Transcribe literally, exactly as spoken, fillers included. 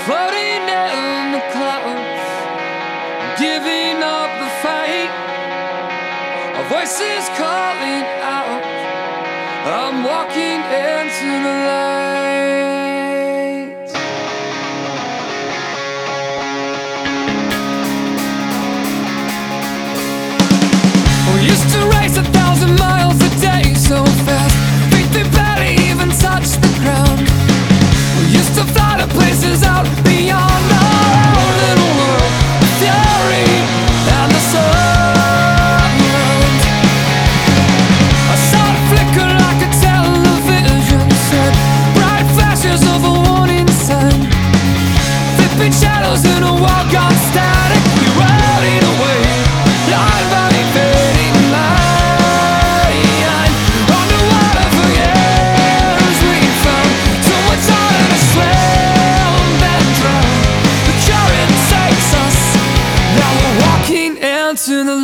floating in the clouds, giving up the fight. Our voices calling out, I'm walking into the light. We used to race a thousand miles a day so fast, feet they barely even touch the ground. We used to fly to places out beyond our own little world, the fury and the sound. I saw it flicker like a television set, bright flashes of a warning sign, flipping shadows in a wall gone static. We riding away, line by fading line, underwater for years we found so much harder to swim than drown. The current takes us, now we're walking into the